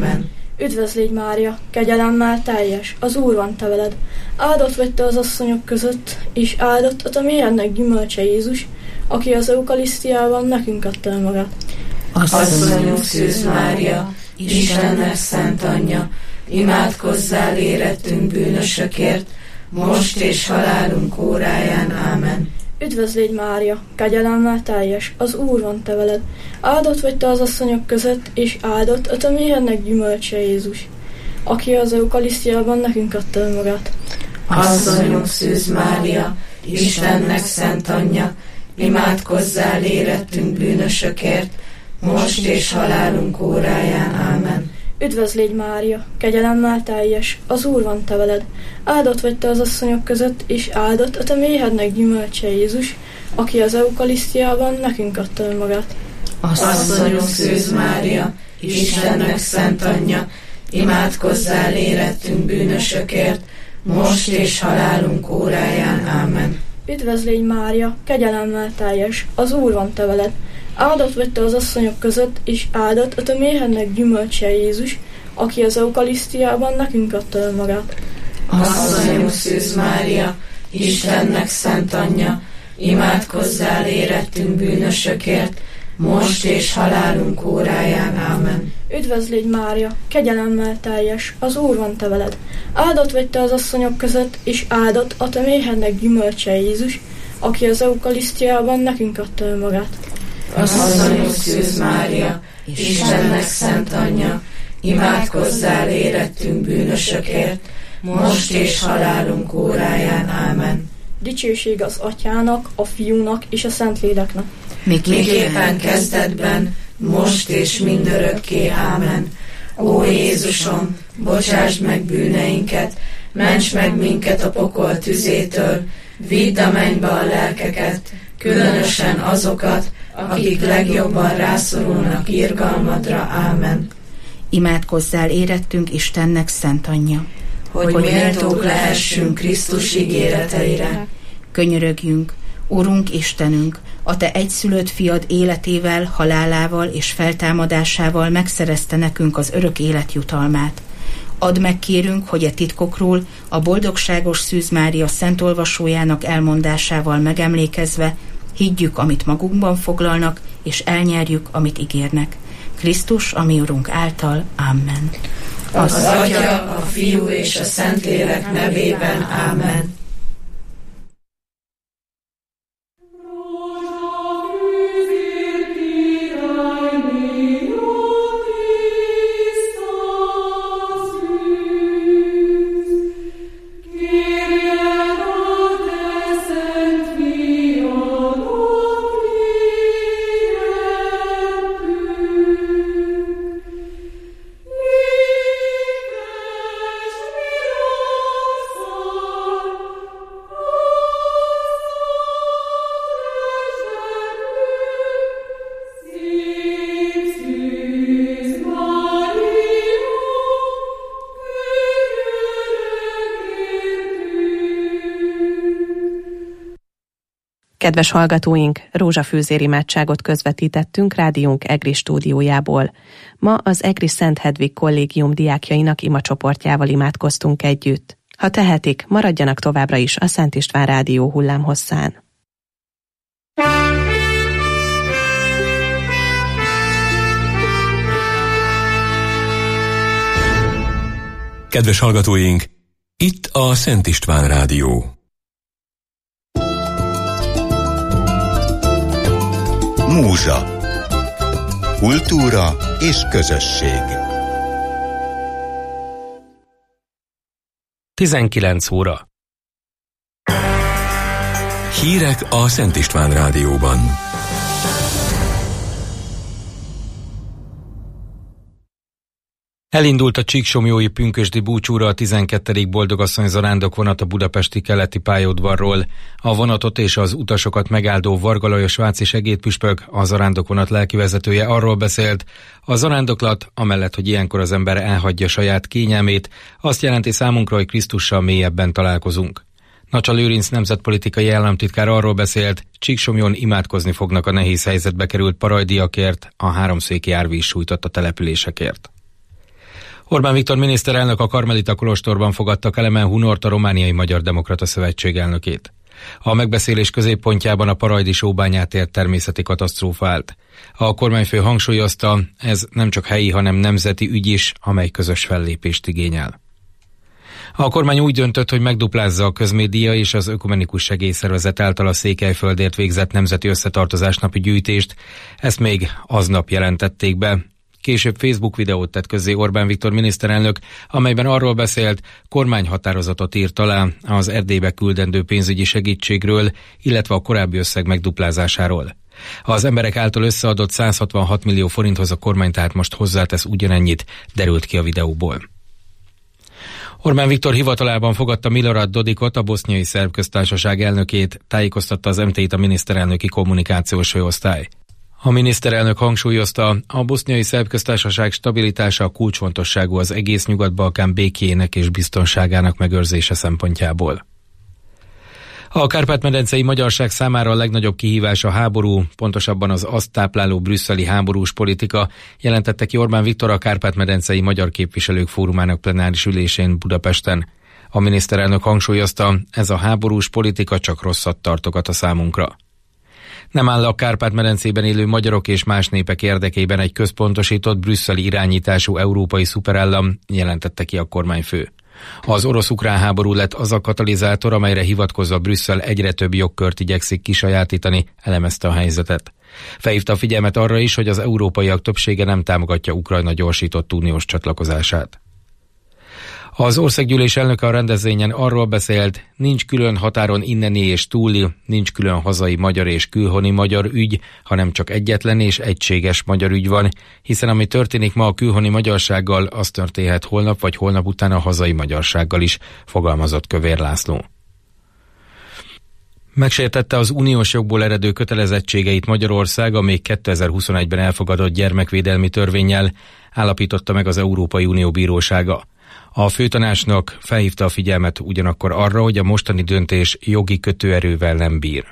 Ámen. Üdvözl légy, Mária, kegyelemmel teljes, az Úr van te veled. Áldott vagy te az asszonyok között, és áldott a te méhednek gyümölcse Jézus, aki az eukarisztiában nekünk adta el magát. Asszonyunk Szűz Mária, Istennek szent anyja, imádkozzál érettünk bűnösökért, most és halálunk óráján. Ámen. Üdvözl légy, Mária, kegyelemmel teljes, az Úr van te veled. Áldott vagy te az asszonyok között, és áldott a te méhednek gyümölcse Jézus, aki az eukarisztiában nekünk adta el magát. Asszonyunk Szűz Mária, Istennek szent anyja, imádkozzál érettünk bűnösökért, most és halálunk óráján. Ámen. Üdvözl légy, Mária, kegyelemmel teljes, az Úr van te veled. Áldott vagy te az asszonyok között, és áldott a te méhednek gyümölcse Jézus, aki az eukarisztiában nekünk adta el magát. Asszonyunk Szűz Mária, Istennek szent anyja, imádkozzál érettünk bűnösökért, most és halálunk óráján. Ámen. Üdvözl légy, Mária, kegyelemmel teljes, az Úr van te veled. Áldott vagy te az asszonyok között, és áldott a te méhednek gyümölcse Jézus, aki az eukarisztiában nekünk adta el magát. Asszonyunk Szűz Mária, Istennek szent anyja, imádkozzál érettünk bűnösökért, most és halálunk óráján. Ámen. Üdvözl légy, Mária, kegyelemmel teljes, az Úr van te veled. Áldott vagy te az asszonyok között, és áldott a te méhednek gyümölcse Jézus, aki az eukarisztiában nekünk adta el magát. Asszonyunk Szűz Mária, Istennek szent anyja, imádkozzál érettünk bűnösökért, most és halálunk óráján. Ámen. Dicsőség az Atyának, a Fiúnak és a Szentléleknek. Miképpen kezdetben, most és mindörökké. Ámen. Ó Jézusom, bocsásd meg bűneinket, ments meg minket a pokol tüzétől, vidd a mennybe a lelkeket, különösen azokat, akik legjobban rászorulnak irgalmadra. Ámen. Imádkozzál érettünk Istennek szent anyja, hogy méltók lehessünk Krisztus ígéreteire. Könyörögjünk, Urunk Istenünk, a te egyszülött fiad életével, halálával és feltámadásával megszerezte nekünk az örök élet jutalmát. Add meg, kérünk, hogy a titkokról a boldogságos Szűz Mária szent olvasójának elmondásával megemlékezve higgyük, amit magunkban foglalnak, és elnyerjük, amit ígérnek. Krisztus, a mi Urunk által. Amen. Az Atya, a Fiú és a Szentlélek nevében. Amen. Kedves hallgatóink, rózsafűzér imádságot közvetítettünk rádiónk EGRI stúdiójából. Ma az EGRI Szent Hedvig kollégium diákjainak imacsoportjával imádkoztunk együtt. Ha tehetik, maradjanak továbbra is a Szent István rádió hullámhosszán. Kedves hallgatóink, itt a Szent István rádió. Múzsa. Kultúra és közösség. 19 óra. Hírek a Szent István rádióban. Elindult a csíksomlyói pünkösdi búcsúra a 12. boldogasszony zarándokvonat a budapesti keleti pályaudvarról. A vonatot és az utasokat megáldó Varga Lajos váci segédpüspök, a zarándokvonat lelkivezetője arról beszélt, a zarándoklat, amellett, hogy ilyenkor az ember elhagyja saját kényelmét, azt jelenti számunkra, hogy Krisztussal mélyebben találkozunk. Nacsa Lőrinc nemzetpolitikai államtitkár arról beszélt, Csíksomlyon imádkozni fognak a nehéz helyzetbe került parajdiakért, a háromszéki árvíz sújtotta településekért. Orbán Viktor miniszterelnök a Karmelita kolostorban fogadta Kelemen Hunort, a Romániai Magyar Demokrata Szövetség elnökét. A megbeszélés középpontjában a Parajdi sóbányát ért természeti katasztrófa állt. A kormányfő hangsúlyozta, ez nem csak helyi, hanem nemzeti ügy is, amely közös fellépést igényel. A kormány úgy döntött, hogy megduplázza a Közmédia és az Ökumenikus Segélyszervezet által a Székelyföldért végzett nemzeti összetartozásnapi gyűjtést. Ezt még aznap jelentették be. Később Facebook videót tett közzé Orbán Viktor miniszterelnök, amelyben arról beszélt, kormányhatározatot írt alá az Erdélybe küldendő pénzügyi segítségről, illetve a korábbi összeg megduplázásáról. Az emberek által összeadott 166 millió forinthoz a kormány tehát most hozzátesz ugyanennyit, derült ki a videóból. Orbán Viktor hivatalában fogadta Milorad Dodikot, a Boszniai Szerb Köztársaság elnökét, tájékoztatta az MT-t a miniszterelnöki kommunikációs főosztály. A miniszterelnök hangsúlyozta, a Boszniai Szerb Köztársaság stabilitása kulcsfontosságú az egész Nyugat-Balkán békéjének és biztonságának megőrzése szempontjából. A kárpát-medencei magyarság számára a legnagyobb kihívás a háború, pontosabban az azt tápláló brüsszeli háborús politika, jelentette ki Orbán Viktor a Kárpát-medencei Magyar Képviselők Fórumának plenáris ülésén Budapesten. A miniszterelnök hangsúlyozta, ez a háborús politika csak rosszat tartogat a számunkra. Nem áll a Kárpát-medencében élő magyarok és más népek érdekében egy központosított brüsszeli irányítású európai szuperállam, jelentette ki a kormányfő. Az orosz-ukrán háború lett az a katalizátor, amelyre hivatkozva Brüsszel egyre több jogkört igyekszik kisajátítani, elemezte a helyzetet. Felhívta a figyelmet arra is, hogy az európaiak többsége nem támogatja Ukrajna gyorsított uniós csatlakozását. Az országgyűlés elnöke a rendezvényen arról beszélt, nincs külön határon inneni és túli, nincs külön hazai magyar és külhoni magyar ügy, hanem csak egyetlen és egységes magyar ügy van, hiszen ami történik ma a külhoni magyarsággal, az történhet holnap vagy holnap után a hazai magyarsággal is, fogalmazott Kövér László. Megsértette az uniós jogból eredő kötelezettségeit Magyarország a még 2021-ben elfogadott gyermekvédelmi törvénnyel, állapította meg az Európai Unió Bírósága. A főtanácsnok felhívta a figyelmet ugyanakkor arra, hogy a mostani döntés jogi kötőerővel nem bír.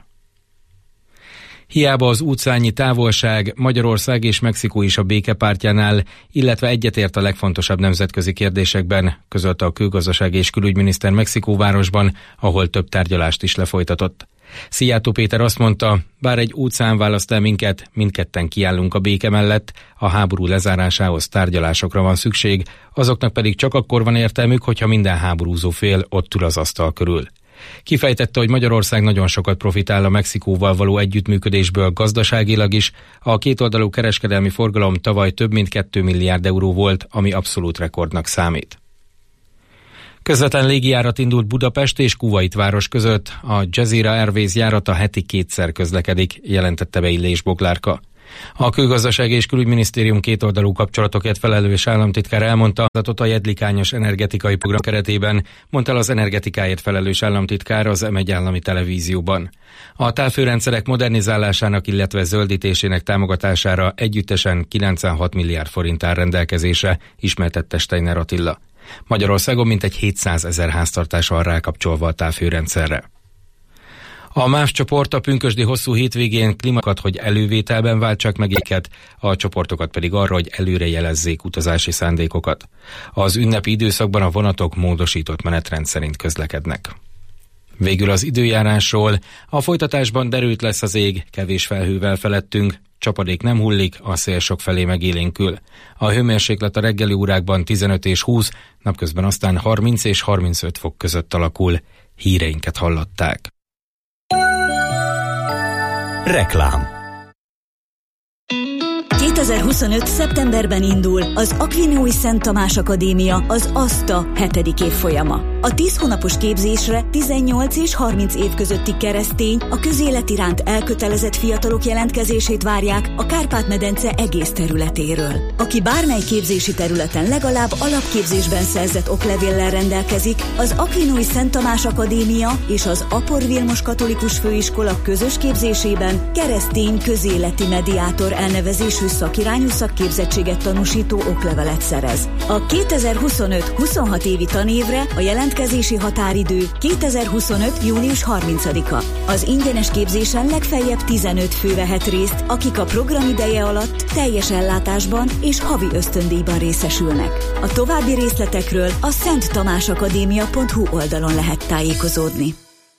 Hiába az utcányi távolság, Magyarország és Mexikó is a békepártjánál, illetve egyetért a legfontosabb nemzetközi kérdésekben, közölte a külgazdasági és külügyminiszter Mexikóvárosban, ahol több tárgyalást is lefolytatott. Szijjártó Péter azt mondta, bár egy utcán választ el minket, mindketten kiállunk a béke mellett, a háború lezárásához tárgyalásokra van szükség, azoknak pedig csak akkor van értelmük, hogyha minden háborúzó fél ott ül az asztal körül. Kifejtette, hogy Magyarország nagyon sokat profitál a Mexikóval való együttműködésből gazdaságilag is, a kétoldalú kereskedelmi forgalom tavaly több mint 2 milliárd euró volt, ami abszolút rekordnak számít. Közvetlen légijárat indult Budapest és Kuvait város között, a Jazeera Airways járata heti 2-szer közlekedik, jelentette be Illés Boglárka. A Külgazdasági és Külügyminisztérium kétoldalú kapcsolatokért felelős államtitkár elmondta, a jedlikányos energetikai program keretében, mondta el az energetikáért felelős államtitkár az M1 állami televízióban. A távfőrendszerek modernizálásának, illetve zöldítésének támogatására együttesen 96 milliárd forint áll rendelkezésre, ismertette Steiner Attila. Magyarországon mintegy 700 000 háztartás van rákapcsolva a távhőrendszerre. A MÁV csoport a pünkösdi hosszú hétvégén klímakat, hogy elővételben váltsák meg őket, a csoportokat pedig arra, hogy előre jelezzék utazási szándékokat. Az ünnepi időszakban a vonatok módosított menetrend szerint közlekednek. Végül az időjárásról. A folytatásban derült lesz az ég, kevés felhővel felettünk, csapadék nem hullik, a szél sok felé megélénkül. A hőmérséklet a reggeli órákban 15 és 20, napközben aztán 30 és 35 fok között alakul. Híreinket hallották. Reklám. 2025. szeptemberben indul az Aquinói Szent Tamás Akadémia, az ASTA 7. évfolyama. A 10 hónapos képzésre 18 és 30 év közötti keresztény, a közélet iránt elkötelezett fiatalok jelentkezését várják a Kárpát-medence egész területéről. Aki bármely képzési területen legalább alapképzésben szerzett oklevéllel rendelkezik, az Aquinói Szent Tamás Akadémia és az Apor Vilmos Katolikus Főiskola közös képzésében keresztény közéleti mediátor elnevezésű szakértő irányú szakképzettséget tanúsító oklevelet szerez. A 2025-26 évi tanévre a jelentkezési határidő 2025. június 30-a. Az ingyenes képzésen legfeljebb 15 fő vehet részt, akik a program ideje alatt teljes ellátásban és havi ösztöndíjban részesülnek. A további részletekről a szenttamásakadémia.hu oldalon lehet tájékozódni.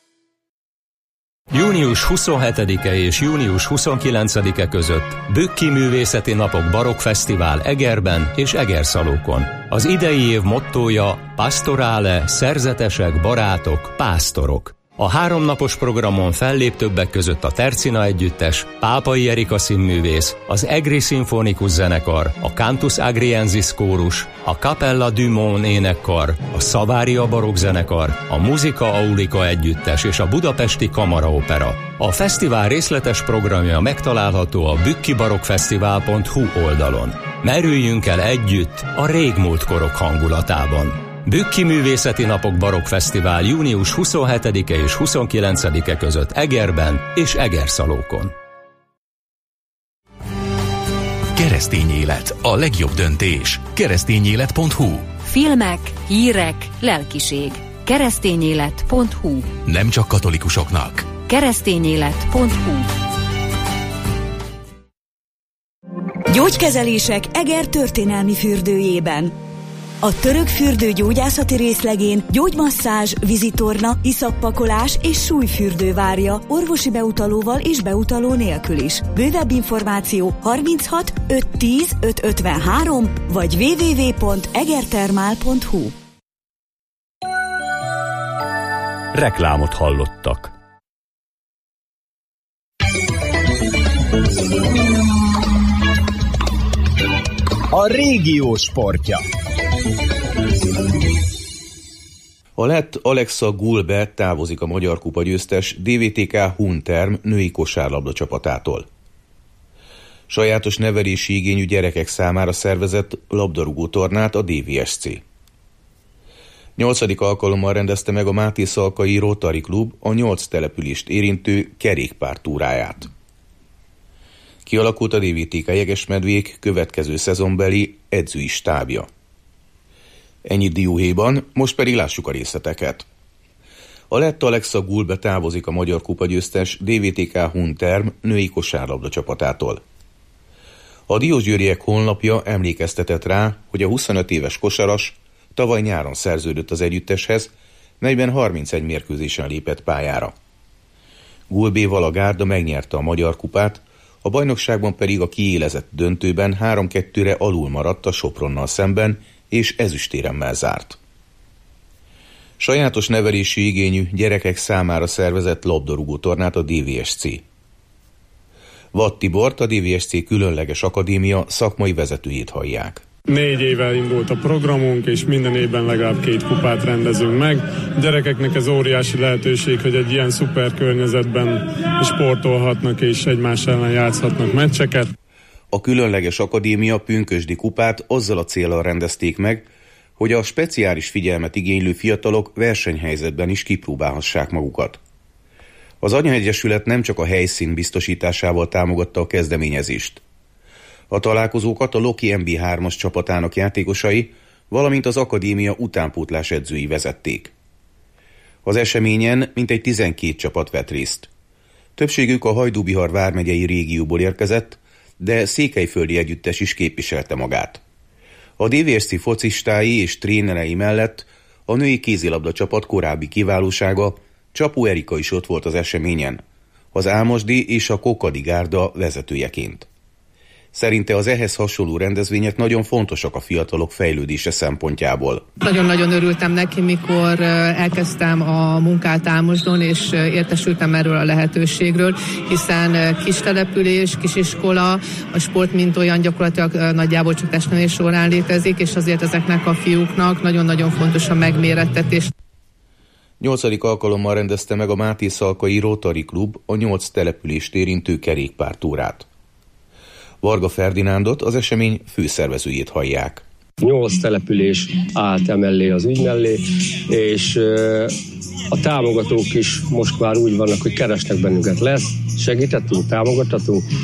Június 27-e és június 29-e között Bükki Művészeti Napok Barokkfesztivál Egerben és Egerszalókon. Az idei év mottója Pastorale, szerzetesek, barátok, pásztorok. A 3 napos programon fellép többek között a Tercina Együttes, Pápai Erika színművész, az Egri Szimfonikus Zenekar, a Cantus Agriensis Kórus, a Capella du Mon énekkar, a Savaria Barokk Zenekar, a Musica Aulica Együttes és a Budapesti Kamaraopera. A fesztivál részletes programja megtalálható a bükkibarokkfesztivál.hu oldalon. Merüljünk el együtt a régmúlt korok hangulatában. Bükki Művészeti Napok Barokkfesztivál június 27-e és 29-e között Egerben és Egerszalókon. Keresztény élet, a legjobb döntés. Keresztényélet.hu. Filmek, hírek, lelkiség. Keresztényélet.hu. Nem csak katolikusoknak. Keresztényélet.hu. Gyógykezelések Eger történelmi fürdőjében. A török fürdő gyógyászati részlegén gyógymasszázs, vízitorna, iszappakolás és súlyfürdő várja orvosi beutalóval és beutaló nélkül is. Bővebb információ 36 510 553 vagy www.egertermál.hu. Reklámot hallottak. A régió sportja. A lett Alexa Gulbe távozik a Magyar Kupa győztes DVTK Hunterm női kosárlabda csapatától. Sajátos nevelési igényű gyerekek számára szervezett labdarúgó tornát a DVSC. 8. alkalommal rendezte meg a Máté Szalkai Rotary Klub a 8 települést érintő kerékpártúráját. Kialakult a DVTK Jegesmedvék következő szezonbeli edzői stábja. Ennyit dióhéjban, most pedig lássuk a részleteket. A lett Alexa Gulbe távozik a Magyar Kupa győztes DVTK Hunterm női kosárlabda csapatától. A diósgyőriek honlapja emlékeztetett rá, hogy a 25 éves kosaras tavaly nyáron szerződött az együtteshez, melyben 31 mérkőzésen lépett pályára. Gulbéval a gárda megnyerte a Magyar Kupát, a bajnokságban pedig a kiélezett döntőben 3-2-re alul maradt a Sopronnal szemben, és ezüstéremmel zárt. Sajátos nevelési igényű gyerekek számára szervezett labdarúgó tornát a DVSC. Watt Tibort, a DVSC különleges akadémia szakmai vezetőjét hallják. 4 éve indult a programunk, és minden évben legalább 2 kupát rendezünk meg. A gyerekeknek ez óriási lehetőség, hogy egy ilyen szuper környezetben sportolhatnak és egymás ellen játszhatnak meccseket. A különleges akadémia pünkösdi kupát azzal a céllal rendezték meg, hogy a speciális figyelmet igénylő fiatalok versenyhelyzetben is kipróbálhassák magukat. Az Anyaegyesület nem csak a helyszín biztosításával támogatta a kezdeményezést. A találkozókat a Loki MB3-as csapatának játékosai, valamint az akadémia utánpótlás edzői vezették. Az eseményen mintegy 12 csapat vett részt. Többségük a Hajdú-Bihar vármegyei régióból érkezett, de székelyföldi együttes is képviselte magát. A DVSC focistái és trénerei mellett a női kézilabda csapat korábbi kiválósága, Csapó Erika is ott volt az eseményen, az Álmosdi és a Kokadi gárda vezetőjeként. Szerinte az ehhez hasonló rendezvények nagyon fontosak a fiatalok fejlődése szempontjából. Nagyon-nagyon örültem neki, mikor elkezdtem a munkát Álmosdon, és értesültem erről a lehetőségről, hiszen kis település, kisiskola, a sport mint olyan gyakorlatilag nagyjából csak testnevelés során létezik, és azért ezeknek a fiúknak nagyon-nagyon fontos a megmérettetés. 8. alkalommal rendezte meg a Máté Szalkai Rotary Klub a 8 települést érintő kerékpártúrát. Varga Ferdinándot, az esemény főszervezőjét hallják. 8 település állt emellé az ügy mellé, és a támogatók is most már úgy vannak, hogy keresnek bennünket. Segítettünk, támogathatunk,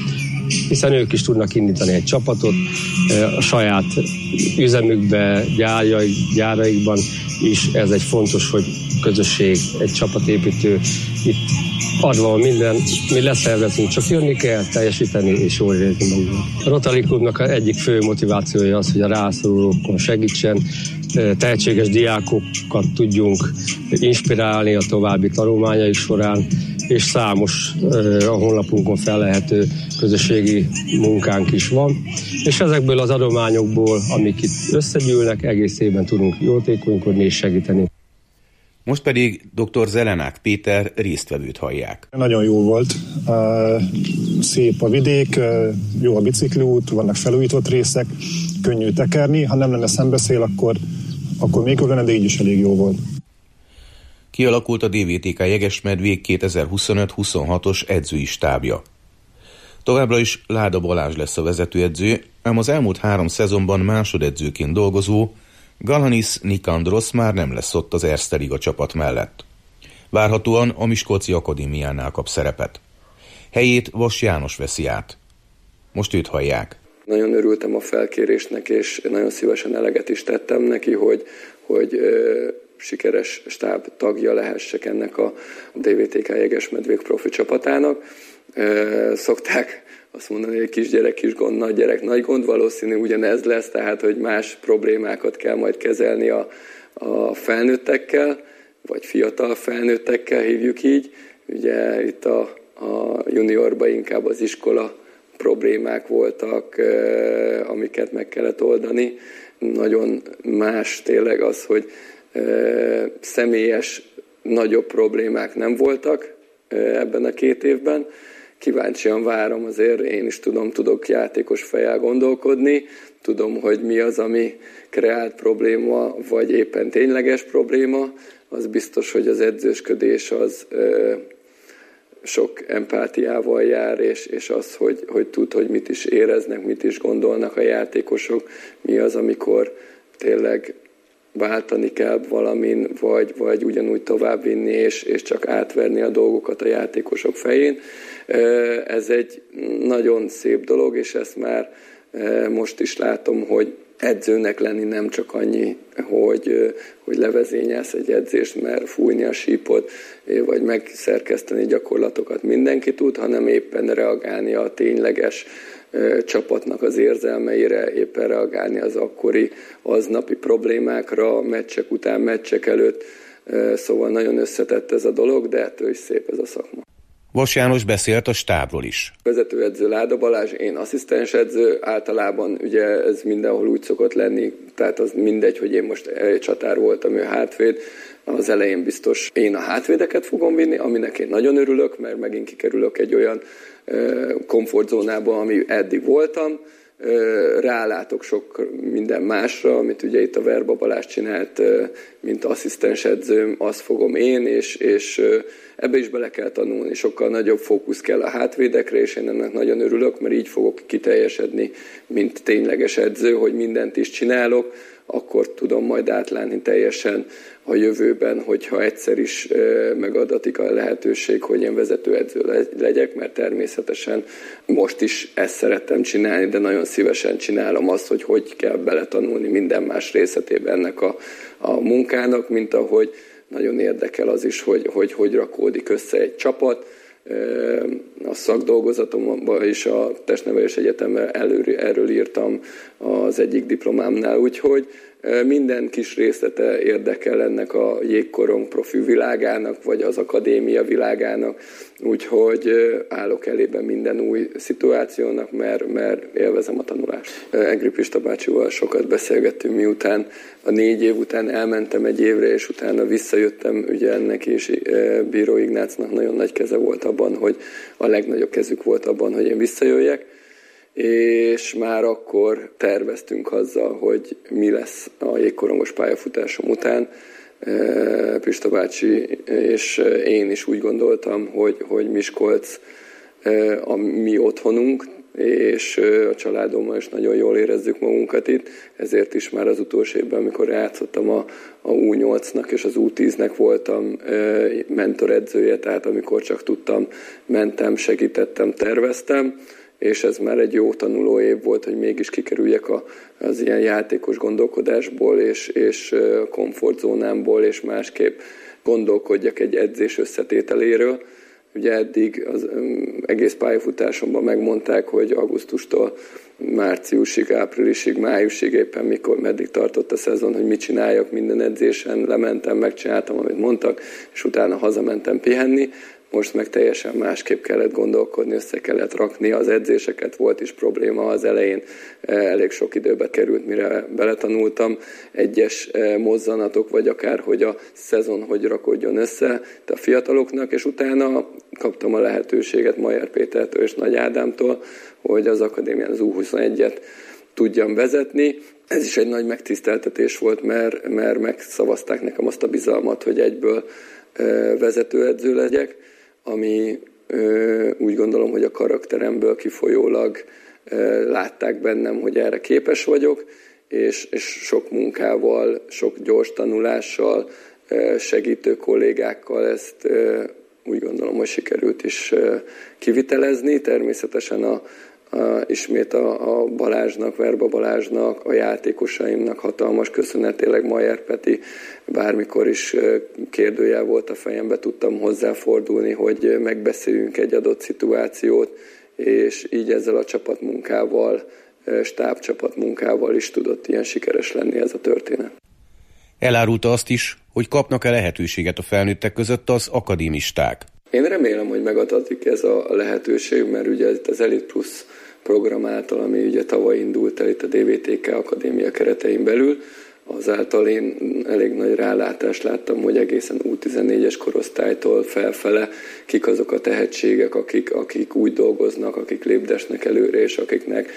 hiszen ők is tudnak indítani egy csapatot a saját üzemükbe, gyáraikban is. Ez egy fontos, hogy közösség, egy csapatépítő. Itt adva minden, mi leszervezünk, csak jönni kell, teljesíteni és jól érezni magunkat. A Rotary Klubnak egyik fő motivációja az, hogy a rászorulókon segítsen, tehetséges diákokat tudjunk inspirálni a további tanulmányaik során, és számos a honlapunkon felelhető közösségi munkánk is van, és ezekből az adományokból, amik itt összegyűlnek, egész évben tudunk jótékonykodni és segíteni. Most pedig dr. Zelenák Péter résztvevőt hallják. Nagyon jó volt, szép a vidék, jó a bicikliút, vannak felújított részek, könnyű tekerni, ha nem lenne szembeszél, akkor még jobb lenne, de így is elég jó volt. Kialakult a DVTK Jegesmedvék 2025-26-os edzői stábja. Továbbra is Láda Balázs lesz a vezetőedző, ám az elmúlt 3 szezonban másodedzőként dolgozó Galanis Nikandrosz már nem lesz ott az Erste Liga csapat mellett. Várhatóan a Miskolci Akadémiánál kap szerepet. Helyét Vas János veszi át. Most őt hallják. Nagyon örültem a felkérésnek, és nagyon szívesen eleget is tettem neki, hogy sikeres stáb tagja lehessek ennek a DVTK Jegesmedvék profi csapatának. Szokták azt mondani, hogy kisgyerek, kis gond, nagy gyerek, nagy gond, valószínű ugyanez lesz, tehát hogy más problémákat kell majd kezelni a felnőttekkel, vagy fiatal felnőttekkel hívjuk így. Ugye itt a juniorban inkább az iskola problémák voltak, amiket meg kellett oldani. Nagyon más tényleg az, hogy személyes nagyobb problémák nem voltak ebben a 2 évben. Kíváncsian várom, azért én is tudok játékos fejjel gondolkodni, tudom, hogy mi az, ami kreált probléma, vagy éppen tényleges probléma. Az biztos, hogy az edzősködés az sok empátiával jár, és az, hogy tud, hogy mit is éreznek, mit is gondolnak a játékosok, mi az, amikor tényleg váltani kell valamin, vagy ugyanúgy továbbvinni, és csak átverni a dolgokat a játékosok fején. Ez egy nagyon szép dolog, és ezt már most is látom, hogy edzőnek lenni nem csak annyi, hogy levezényelsz egy edzést, mert fújni a sípot, vagy megszerkeszteni gyakorlatokat mindenki tud, hanem éppen reagálni a tényleges csapatnak az érzelmeire, éppen reagálni az akkori aznapi problémákra, meccsek után, meccsek előtt. Szóval nagyon összetett ez a dolog, de ettől is szép ez a szakma. Vas János beszélt a stábról is. Vezetőedző Láda Balázs, én asszisztens edző, általában ugye ez mindenhol úgy szokott lenni, tehát az mindegy, hogy én most csatár voltam, ő hátvéd, az elején biztos én a hátvédeket fogom vinni, aminek én nagyon örülök, mert megint kikerülök egy olyan komfortzónába, ami eddig voltam, rálátok sok minden másra, amit ugye itt a Verba Balázs csinált, mint asszisztens edzőm, azt fogom én, és ebbe is bele kell tanulni. Sokkal nagyobb fókusz kell a hátvédekre, és én ennek nagyon örülök, mert így fogok kiteljesedni, mint tényleges edző, hogy mindent is csinálok, akkor tudom majd átlátni teljesen a jövőben, hogyha egyszer is megadatik a lehetőség, hogy én vezetőedző legyek, mert természetesen most is ezt szerettem csinálni, de nagyon szívesen csinálom azt, hogy kell beletanulni minden más részletében ennek a munkának, mint ahogy nagyon érdekel az is, hogy rakódik össze egy csapat. A szakdolgozatomban is a Testnevelés Egyetemre erről írtam az egyik diplomámnál, úgyhogy minden kis részlete érdekel ennek a jégkorong profi világának, vagy az akadémia világának, úgyhogy állok elében minden új szituációnak, mert élvezem a tanulást. Egri Pista bácsival sokat beszélgettünk, miután a 4 év után elmentem egy évre, és utána visszajöttem, ugye ennek és Bíró Ignácnak nagyon nagy keze volt abban, hogy a legnagyobb kezük volt abban, hogy én visszajöjjek, és már akkor terveztünk azzal, hogy mi lesz a jégkorongos pályafutásom után. Pista bácsi és én is úgy gondoltam, hogy Miskolc a mi otthonunk, és a családommal is nagyon jól érezzük magunkat itt, ezért is már az utolsó évben, amikor játszottam a U8-nak és az U10-nek voltam mentoredzője, tehát amikor csak tudtam, mentem, segítettem, terveztem, és ez már egy jó tanuló év volt, hogy mégis kikerüljek az ilyen játékos gondolkodásból, és komfortzónámból, és másképp gondolkodjak egy edzés összetételéről. Ugye eddig az egész pályafutásomban megmondták, hogy augusztustól márciusig, áprilisig, májusig, éppen mikor, meddig tartott a szezon, hogy mit csináljak minden edzésen, lementem, megcsináltam, amit mondtak, és utána hazamentem pihenni. Most meg teljesen másképp kellett gondolkodni, össze kellett rakni az edzéseket, volt is probléma az elején, elég sok időbe került, mire beletanultam egyes mozzanatok, vagy akár, hogy a szezon hogy rakodjon össze a fiataloknak, és utána kaptam a lehetőséget Majer Pétertől és Nagy Ádámtól, hogy az akadémián az U21-et tudjam vezetni. Ez is egy nagy megtiszteltetés volt, mert megszavazták nekem azt a bizalmat, hogy egyből vezetőedző legyek, ami úgy gondolom, hogy a karakteremből kifolyólag látták bennem, hogy erre képes vagyok, és sok munkával, sok gyors tanulással, segítő kollégákkal ezt úgy gondolom, hogy sikerült is kivitelezni. Természetesen ismét a Balázsnak, Verba Balázsnak, a játékosaimnak hatalmas köszönet, tényleg Majer Peti, bármikor is kérdőjel volt a fejembe, tudtam hozzáfordulni, hogy megbeszéljünk egy adott szituációt, és így ezzel a csapatmunkával, stábcsapatmunkával is tudott ilyen sikeres lenni ez a történet. Elárulta azt is, hogy kapnak-e lehetőséget a felnőttek között az akadémisták. Én remélem, hogy megadatik ez a lehetőség, mert ugye itt az Elite Plus program által, ami ugye tavaly indult el itt a DVTK Akadémia keretein belül, azáltal én elég nagy rálátást láttam, hogy egészen U14-es korosztálytól felfele kik azok a tehetségek, akik úgy dolgoznak, akik lépdesnek előre, és akiknek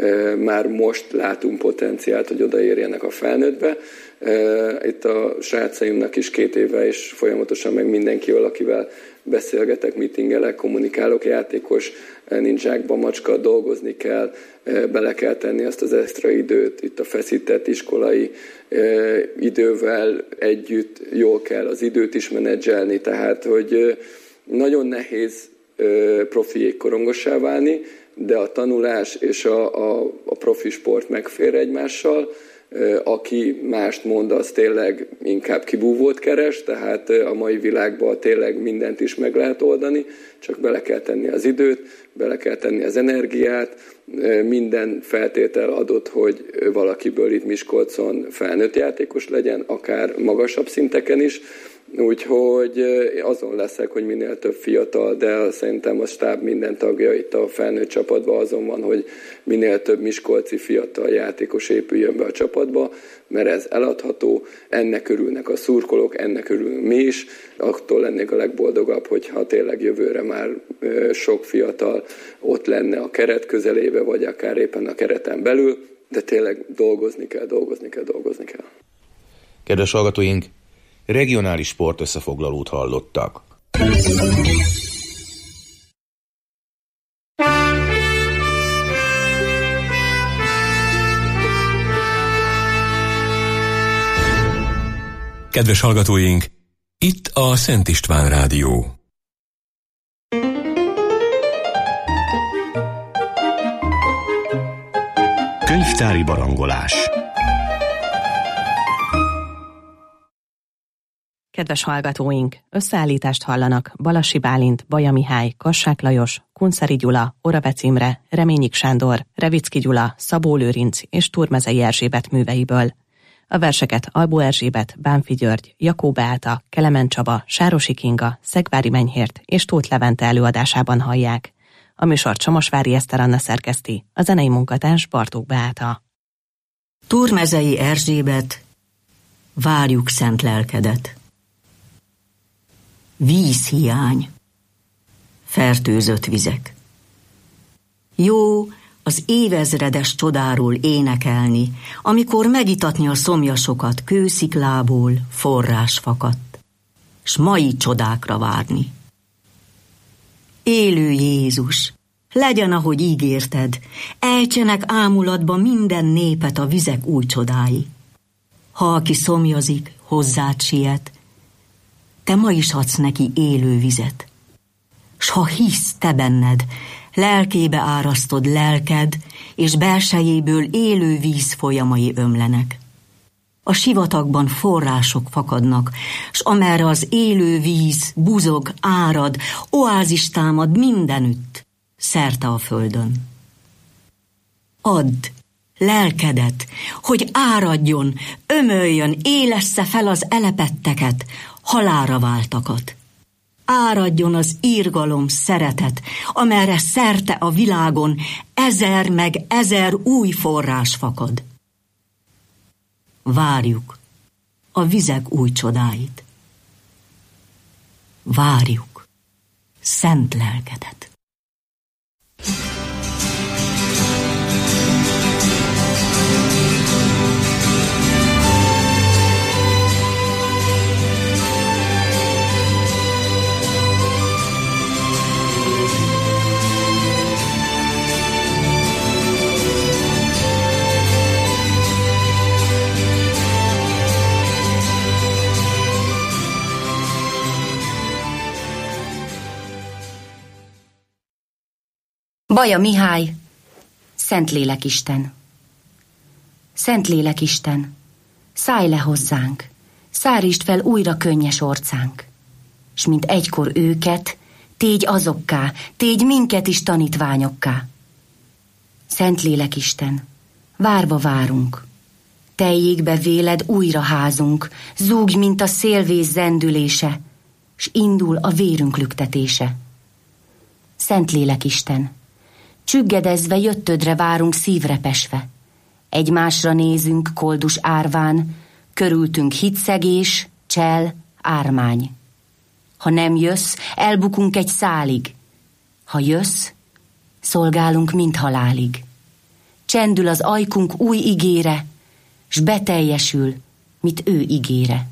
már most látunk potenciált, hogy odaérjenek a felnőttbe. Itt a srácaimnak is 2 éve, és folyamatosan meg mindenkivel, akivel beszélgetek, meetingelek, kommunikálok, játékos, nincs zsákba macska, dolgozni kell, bele kell tenni azt az extra időt, itt a feszített iskolai idővel együtt jól kell az időt is menedzselni, tehát hogy nagyon nehéz profi jégkorongossá válni, de a tanulás és a profi sport megfér egymással. Aki mást mond, az tényleg inkább kibúvót keres, tehát a mai világban tényleg mindent is meg lehet oldani, csak bele kell tenni az időt, bele kell tenni az energiát, minden feltétel adott, hogy valakiből itt Miskolcon felnőtt játékos legyen, akár magasabb szinteken is, úgyhogy azon leszek, hogy minél több fiatal, de szerintem a stáb minden tagja itt a felnőtt csapatban azon van, hogy minél több miskolci fiatal játékos épüljön be a csapatba, mert ez eladható, ennek örülnek a szurkolók, ennek örülünk mi is, attól lennék a legboldogabb, hogyha tényleg jövőre már sok fiatal ott lenne a keret közelébe, vagy akár éppen a kereten belül, de tényleg dolgozni kell. Kedves hallgatóink, regionális sport összefoglalót hallottak. Kedves hallgatóink, itt a Szent István Rádió. Könyvtári barangolás. Kedves hallgatóink, összeállítást hallanak Balassi Bálint, Baja Mihály, Kassák Lajos, Kunszeri Gyula, Oravec Imre, Reményik Sándor, Revicki Gyula, Szabó Lőrinc és Turmezei Erzsébet műveiből. A verseket Albó Erzsébet, Bánfi György, Jakó Beáta, Kelemen Csaba, Sárosi Kinga, Szegvári Menyhért és Tóth Levente előadásában hallják. A műsort Csomosvári Eszter Anna szerkeszti, a zenei munkatárs Bartók Beáta. Turmezei Erzsébet, várjuk szent lelkedet. Vízhiány, fertőzött vizek. Jó az évezredes csodáról énekelni, amikor megitatni a szomjasokat kősziklából forrás fakadt, s mai csodákra várni. Élő Jézus, legyen, ahogy ígérted, ejtsenek ámulatba minden népet a vizek új csodái. Ha aki szomjazik, hozzád siet, te ma is adsz neki élő vizet. S ha hisz te benned, lelkébe árasztod lelked, és belsejéből élő víz folyamai ömlenek. A sivatagban források fakadnak, s amerre az élő víz buzog, árad, oázis támad mindenütt, szerte a földön. Add lelkedet, hogy áradjon, ömöljön, élessze fel az elepetteket, halálra váltakat. Áradjon az irgalom, szeretet, amerre szerte a világon 1000 meg 1000 új forrás fakad. Várjuk a vizek új csodáit. Várjuk szent lelkedet. Baja Mihály, Szentlélekisten. Szentlélekisten, szállj le hozzánk, szárítsd fel újra könnyes orcánk, s mint egykor őket, tégy azokká, tégy minket is tanítványokká. Szentlélekisten, várva várunk, teljék be véled újra házunk, zúgj, mint a szélvész zendülése, s indul a vérünk lüktetése. Szentlélekisten, csüggedezve jöttödre várunk szívrepesve. Egymásra nézünk koldus árván, körültünk hitszegés, csel, ármány. Ha nem jössz, elbukunk egy szálig. Ha jössz, szolgálunk mind halálig. Csendül az ajkunk új igére, s beteljesül, mit ő ígére.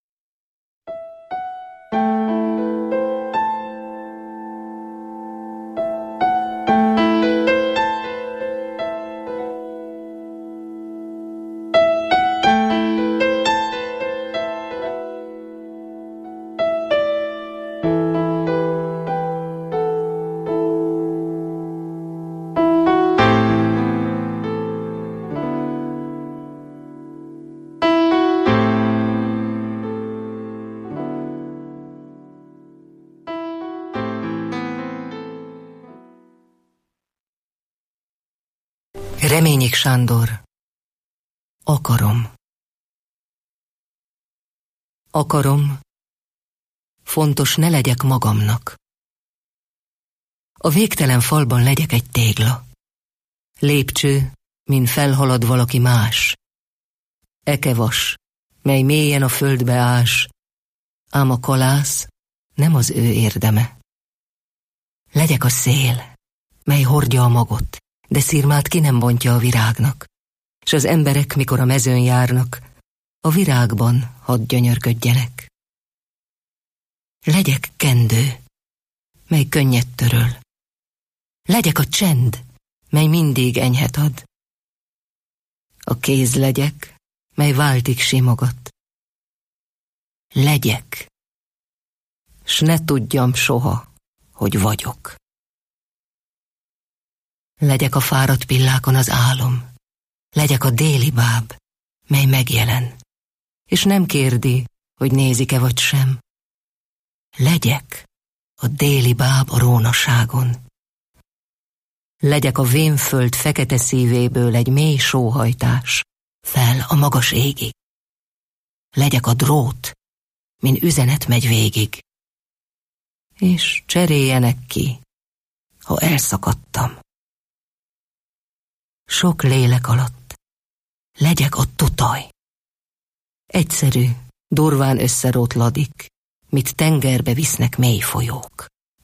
Reményik Sándor. Akarom. Akarom, fontos ne legyek magamnak. A végtelen falban legyek egy tégla. Lépcső, min felhalad valaki más. Ekevas, mely mélyen a földbe ás, ám a kalász nem az ő érdeme. Legyek a szél, mely hordja a magot, de szirmát ki nem bontja a virágnak, s az emberek, mikor a mezőn járnak, a virágban hadd gyönyörködjenek. Legyek kendő, mely könnyet töröl. Legyek a csend, mely mindig enyhet ad. A kéz legyek, mely váltig simogat. Legyek, s ne tudjam soha, hogy vagyok. Legyek a fáradt pillákon az álom, legyek a déli báb, mely megjelen, és nem kérdi, hogy nézik-e vagy sem. Legyek a déli báb a rónaságon. Legyek a vénföld fekete szívéből egy mély sóhajtás, fel a magas égig. Legyek a drót, min üzenet megy végig. És cseréljenek ki, ha elszakadtam. Sok lélek alatt legyek a tutaj. Egyszerű, durván összerót ladik, mit tengerbe visznek mély folyók.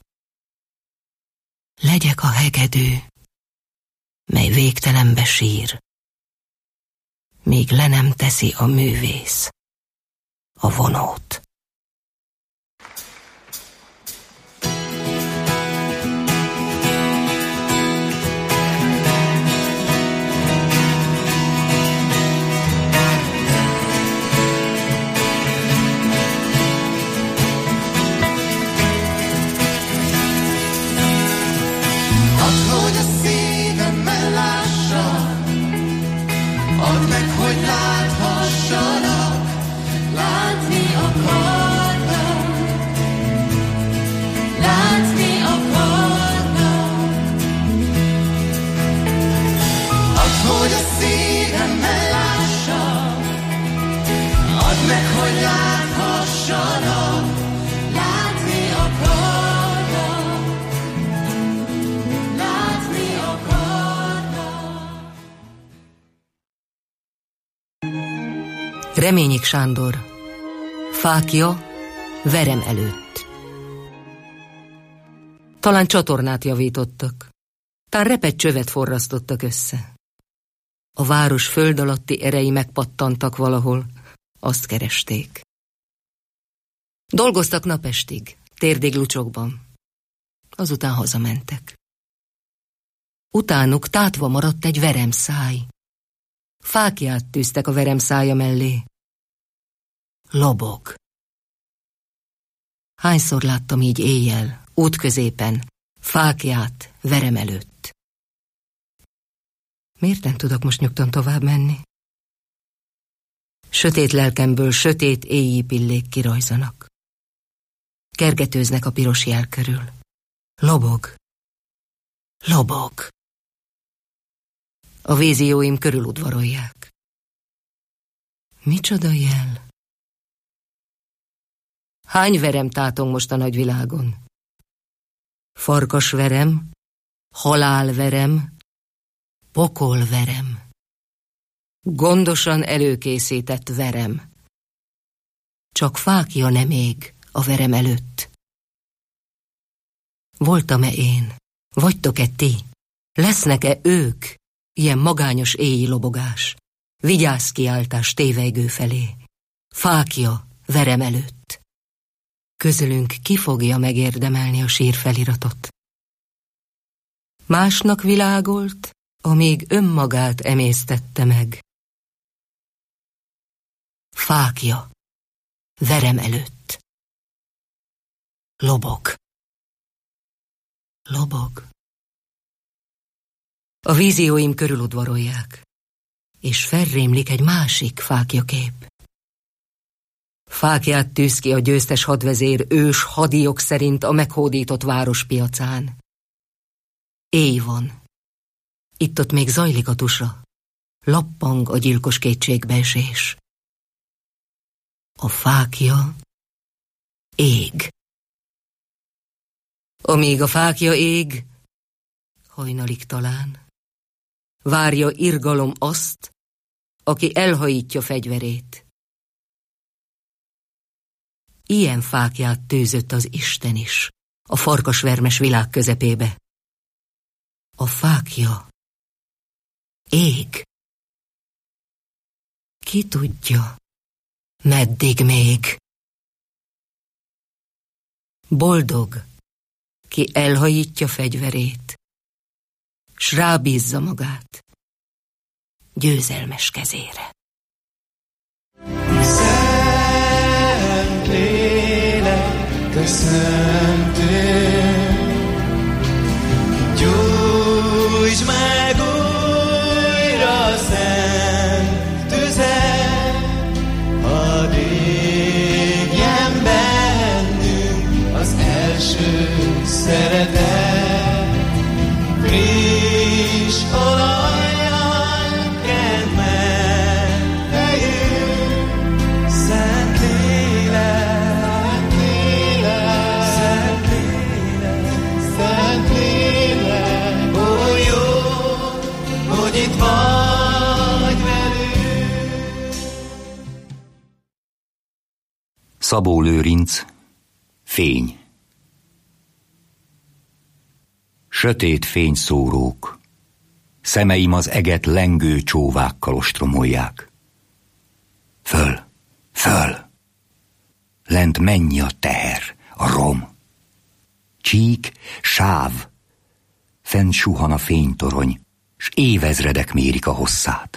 Legyek a hegedű, mely végtelenbe sír, míg le nem teszi a művész a vonót. A meg, hogy láthassanak, látni akarnak, látni akarnak. Reményik Sándor. Fákja verem előtt. Talán csatornát javítottak, tán repett csövet forrasztottak össze. A város föld alatti erei megpattantak valahol, azt keresték. Dolgoztak napestig, térdéglucsokban, azután hazamentek. Utánuk tátva maradt egy veremszáj. Fákját tűztek a veremszája mellé. Lobog. Hányszor láttam így éjjel, útközépen, fákját verem előtt. Miért nem tudok most nyugtan tovább menni? Sötét lelkemből sötét éjjé pillék kirajzanak. Kergetőznek a piros jel körül. Lobog. Lobog. A vízióim körüludvarolják. Micsoda jel? Hány verem tátong most a nagyvilágon? Farkasverem, halálverem, pokolverem. Gondosan előkészített verem. Csak fákja nem ég a verem előtt. Voltam-e én? Vagytok-e ti? Lesznek-e ők? Ilyen magányos éjjel lobogás, vigyázz kiáltás tévejgő felé. Fákja verem előtt. Közülünk ki fogja megérdemelni a sírfeliratot? Másnak világolt, amíg önmagát emésztette meg. Fákja verem előtt. Lobog. Lobog. A vízióim körüludvarolják, és felrémlik egy másik fákjakép. Fákját tűz ki a győztes hadvezér ős hadiok szerint a meghódított város piacán. Éj van. Itt-ott még zajlik a tusa. Lappang a gyilkos kétségbeesés. A fákja ég. Amíg a fákja ég, hajnalig talán, várja irgalom azt, aki elhajítja fegyverét. Ilyen fákját tűzött az Isten is, a farkasvermes világ közepébe. A fákja ég. Ki tudja, meddig még? Boldog, ki elhajítja fegyverét, s rábízza magát győzelmes kezére. Szent lélek, köszöntünk, gyújtsd meg újra szent tüzet, hadd égjen bennünk az első szeretet. Friss olajjal kent meg fejünk, Szent Lélek, Szent Lélek, Szent Lélek, ó jó, hogy itt vagy velünk. Szabó Lőrinc, Fény. Sötét fényszórók, szemeim az eget lengő csóvákkal ostromolják. Föl, föl, lent mennyi a teher, a rom. Csík, sáv, fent suhan a fénytorony, s évezredek mérik a hosszát.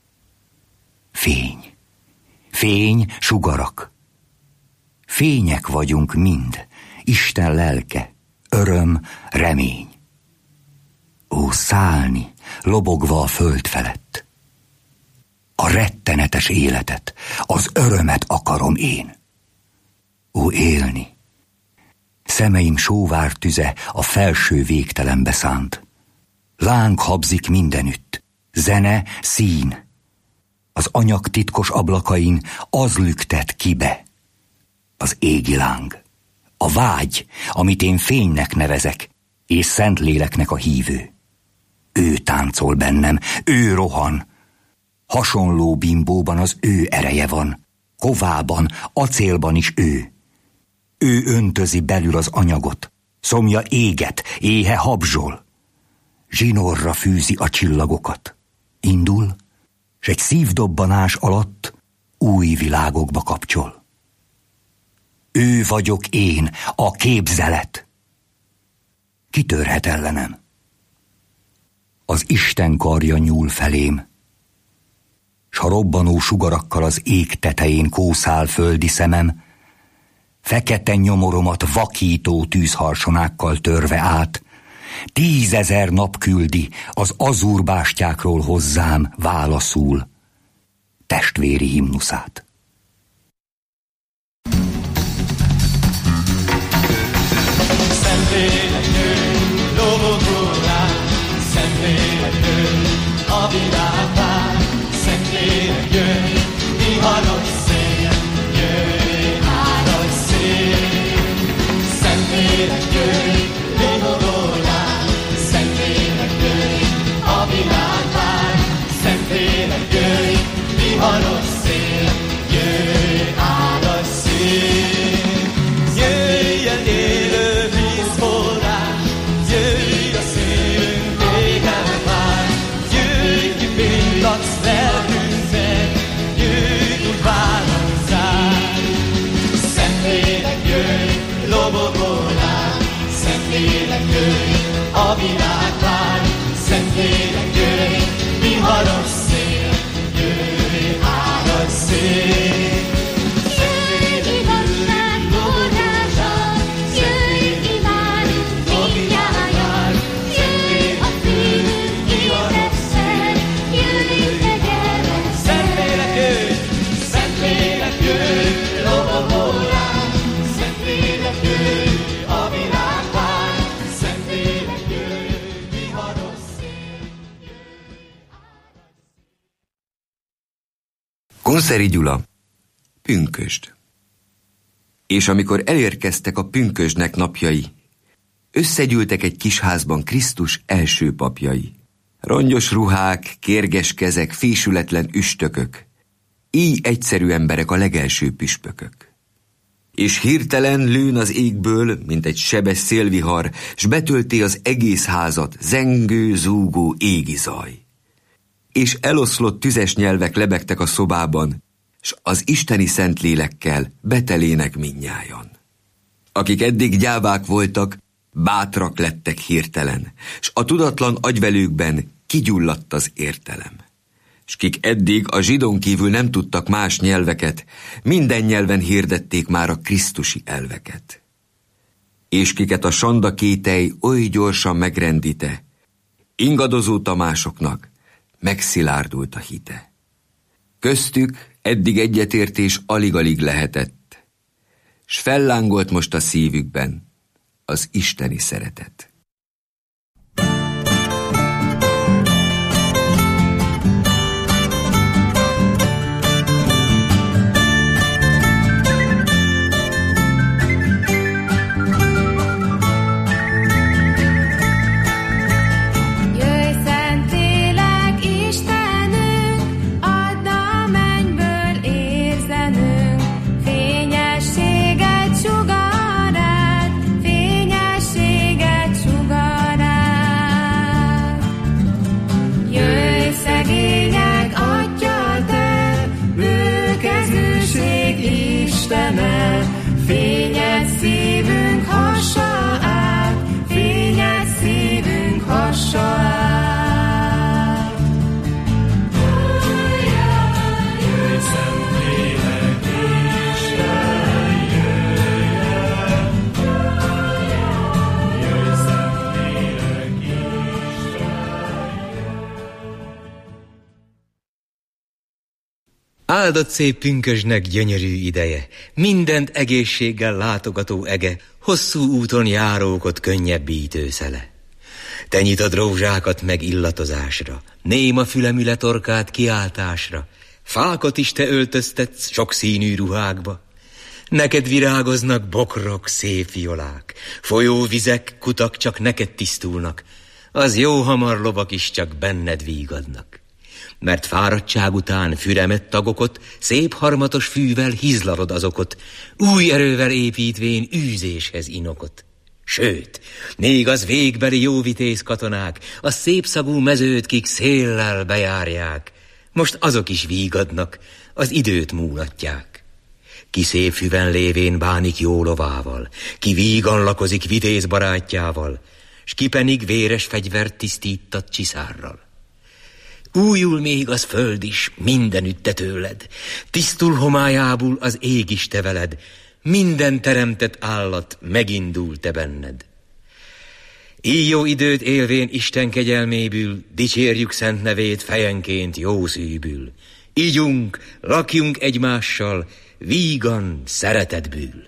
Fény, fény, sugarak. Fények vagyunk mind, Isten lelke, öröm, remény. Ó, szállni, lobogva a föld felett. A rettenetes életet, az örömet akarom én. Ó, élni. Szemeim sóvár tüze a felső végtelenbe szánt. Láng habzik mindenütt, zene, szín. Az anyag titkos ablakain az lüktet kibe. Az égi láng, a vágy, amit én fénynek nevezek, és Szentléleknek a hívő. Ő táncol bennem, ő rohan. Hasonló bimbóban az ő ereje van, kovában, acélban is ő. Ő öntözi belül az anyagot, szomja éget, éhe habzsol. Zsinorra fűzi a csillagokat. Indul, s egy szívdobbanás alatt új világokba kapcsol. Ő vagyok én, a képzelet. Ki törhet ellenem? Az Isten karja nyúl felém, s ha robbanó sugarakkal az ég tetején kószál földi szemem, fekete nyomoromat vakító tűzharsonákkal törve át, 10 000 nap küldi az azúrbástyákról hozzám válaszul testvéri himnuszát. Szentlélek jön, lobogó rám, Szentlélek jön, a világ vár. Szentlélek jön, viharos szél, jöjj, áradj szél. Szentlélek jön, lobogó rám, Szentlélek jön, a világ vár. Szentlélek jön, viharos szél, jöjj, áradj szél. Jöjjön élő vízforrás, jöjj a szívünk égen vár. Jöjj, kipillansz lelkünkben, jöjj, úgy várunk rád. Szentlélek jöjj, lobogó rám, Szentlélek jöjj, a világ vár. Szentlélek jöjj, viharos szél, jöjj, áradj szél. Kunszeri Gyula, pünkösd. És amikor elérkeztek a pünkösdnek napjai, összegyűltek egy kis házban Krisztus első papjai. Rongyos ruhák, kérges kezek, fésületlen üstökök, így egyszerű emberek a legelső püspökök. És hirtelen lőn az égből, mint egy sebes szélvihar, s betölti az egész házat zengő, zúgó égi zaj. És eloszlott tüzes nyelvek lebegtek a szobában, s az isteni Szentlélekkel betelének mindnyájan. Akik eddig gyávák voltak, bátrak lettek hirtelen, s a tudatlan agyvelőkben kigyulladt az értelem. S kik eddig a zsidón kívül nem tudtak más nyelveket, minden nyelven hirdették már a krisztusi elveket. És kiket a sanda kétely oly gyorsan megrendíte, ingadozó Tamásoknak megszilárdult a hite. Köztük eddig egyetértés alig-alig lehetett, s fellángolt most a szívükben az isteni szeretet. Áldott szép pünkösdnek gyönyörű ideje, mindent egészséggel látogató ege, hosszú úton járókot könnyebbítő szele. Te nyitod rózsákat meg illatozásra, néma fülemüle torkát kiáltásra, Fákat is te öltöztetsz sokszínű ruhákba. Neked virágoznak bokrok, szép violák. Folyóvizek, kutak csak neked tisztulnak. Az jó hamar lovak is csak benned vígadnak. Mert fáradtság után füremett tagokat, szép harmatos fűvel hizlalod azokot, új erővel építvén űzéshez inokot. Sőt, még az végbeli jóvitéz katonák, a szép szagú mezőt, kik széllel bejárják, most azok is vígadnak, az időt múlatják. Ki szép füven lévén bánik jó lovával, ki vígan lakozik vitéz barátjával, s ki pedig véres fegyvert tisztítat csiszárral. Újul még az föld is mindenütte tőled, tisztul homályából az ég is te veled, minden teremtett állat megindul te benned. Így jó időt élvén Isten kegyelméből, dicsérjük szent nevét fejenként jó szívből. Ígyunk, lakjunk egymással, vígan szeretetből.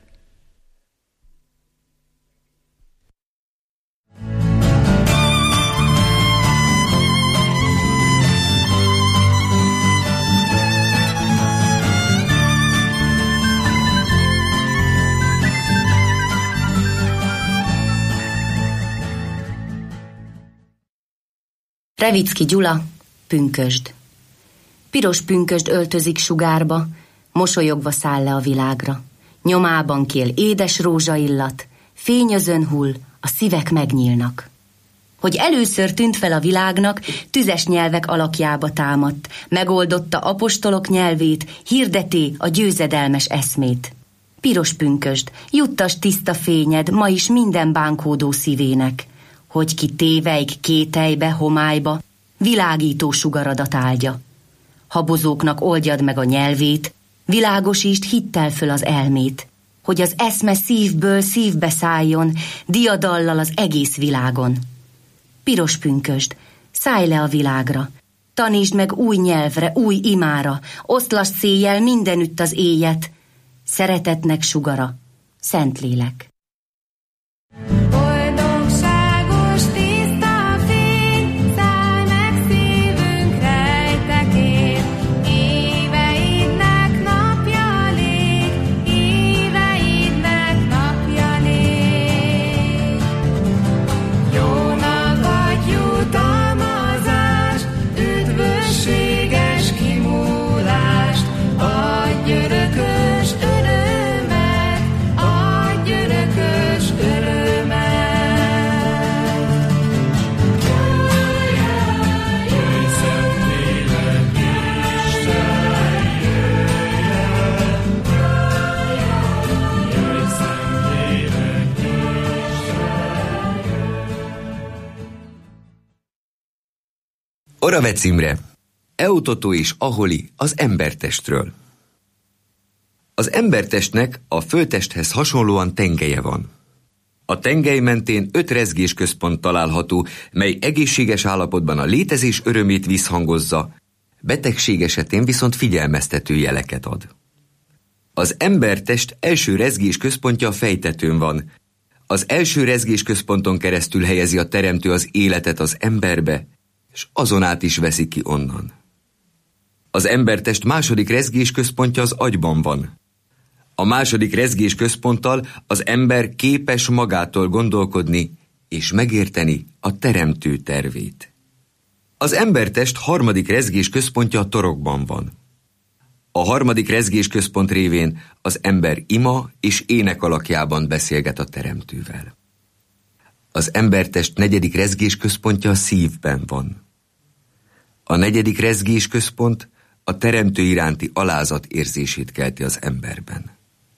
Revicki Gyula, pünkösd. Piros pünkösd öltözik sugárba, mosolyogva száll le a világra. Nyomában kél édes rózsaillat, fényözön hull, a szívek megnyílnak. Hogy először tűnt fel a világnak, tüzes nyelvek alakjába támadt, megoldotta apostolok nyelvét, hirdeté a győzedelmes eszmét. Piros pünkösd, juttas tiszta fényed ma is minden bánkódó szívének, hogy ki tévejg kételybe, homályba, világító sugaradat áldja. Habozóknak oldjad meg a nyelvét, világosítsd hittel föl az elmét, hogy az eszme szívből szívbe szálljon, diadallal az egész világon. Piros pünkösd, szállj le a világra, tanítsd meg új nyelvre, új imára, oszlasd széjjel mindenütt az éjet, szeretetnek sugara, Szentlélek. Oravec Imre, Eutotó és Aholi az embertestről. Az embertestnek a földtesthez hasonlóan tengelye van. A tengely mentén 5 rezgésközpont található, mely egészséges állapotban a létezés örömét visszhangozza, betegség esetén viszont figyelmeztető jeleket ad. Az embertest első rezgésközpontja a fejtetőn van. Az első rezgésközponton keresztül helyezi a teremtő az életet az emberbe, és azon át is veszi ki onnan. Az embertest második rezgésközpontja az agyban van. A második rezgésközponttal az ember képes magától gondolkodni és megérteni a teremtő tervét. Az embertest harmadik rezgésközpontja a torokban van. A harmadik rezgésközpont révén az ember ima és ének alakjában beszélget a teremtővel. Az embertest negyedik rezgésközpontja a szívben van. A negyedik rezgésközpont a teremtő iránti alázat érzését kelti az emberben.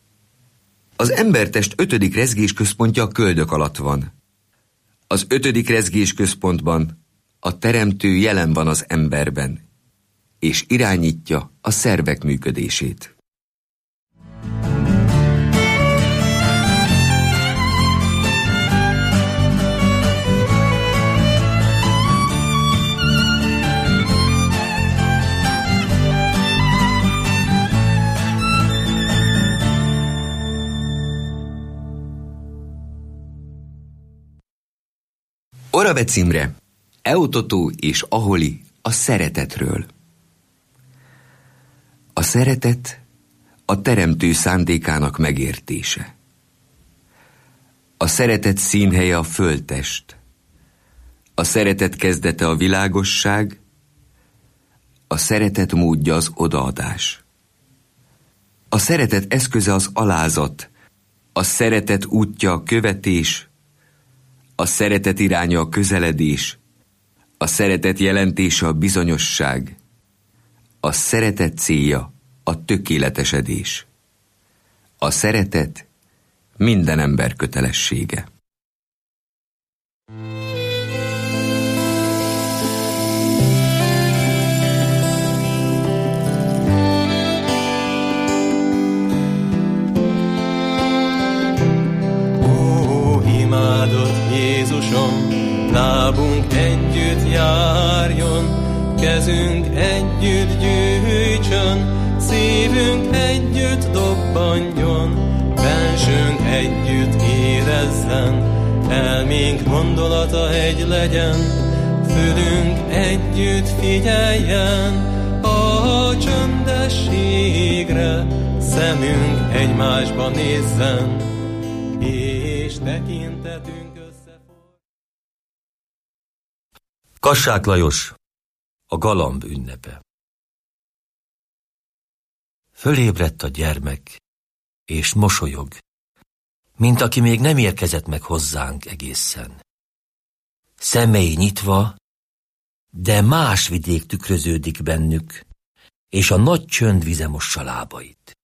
Az embertest 5. rezgésközpontja a köldök alatt van. Az 5. rezgésközpontban a teremtő jelen van az emberben, és irányítja a szervek működését. Oravec Imre, Eutotó és Aholi a szeretetről. A szeretet a teremtő szándékának megértése. A szeretet színhelye a földtest. A szeretet kezdete a világosság, a szeretet módja az odaadás. A szeretet eszköze az alázat, a szeretet útja a követés, a szeretet iránya a közeledés, a szeretet jelentése a bizonyosság, a szeretet célja a tökéletesedés. A szeretet minden ember kötelessége. Imádott Jézusom, lábunk együtt járjon, kezünk együtt gyűjtsön, szívünk együtt dobbanjon, bensőnk együtt érezzen, elménk gondolata egy legyen, fülünk együtt figyeljen a csöndességre, szemünk egymásba nézzen, és tekintetünk összefog. Kassák Lajos, a galamb ünnepe. Fölébredt a gyermek, és mosolyog, mint aki még nem érkezett meg hozzánk egészen. Szemei nyitva, de más vidék tükröződik bennük, és a nagy csönd vize mossa lábait.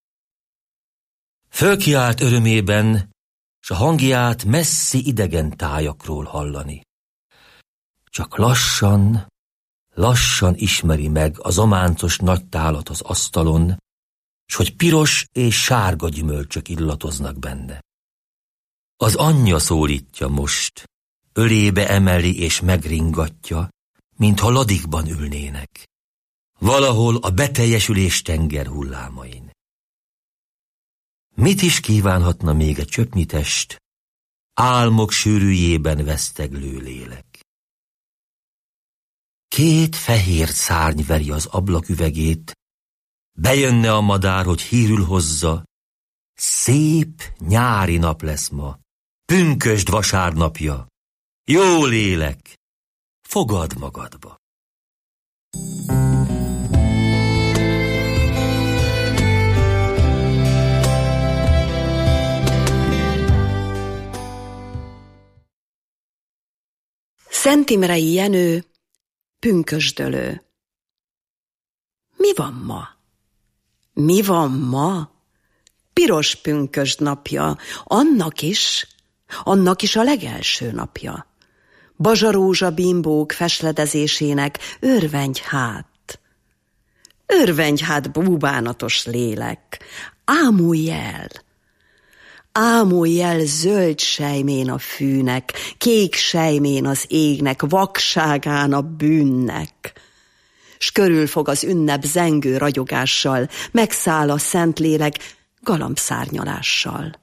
Fölkiált örömében, s a hangját messzi idegen tájakról hallani. Csak lassan, lassan ismeri meg az ománcos nagy tálat az asztalon, s hogy piros és sárga gyümölcsök illatoznak benne. Az anyja szólítja most, ölébe emeli és megringatja, mintha ladikban ülnének, valahol a beteljesülés tenger hullámain. Mit is kívánhatna még egy csöpnyi test, álmok sűrűjében veszteglő lélek? Két fehér szárny veri az ablaküvegét, bejönne a madár, hogy hírül hozza, szép nyári nap lesz ma, pünkösd vasárnapja, jó lélek, fogad magadba. Szent Imrei Jenő, pünkösdölő. Mi van ma? Mi van ma? Piros pünkösd napja, annak is a legelső napja. Bazsarózsa bimbók fesledezésének örvendj hát. Örvendj hát, búbánatos lélek, ámulj el. Ámulj el zöld sejmén a fűnek, kék sejmén az égnek, vakságán a bűnnek. S körülfog az ünnep zengő ragyogással, megszáll a Szentlélek galambszárnyalással.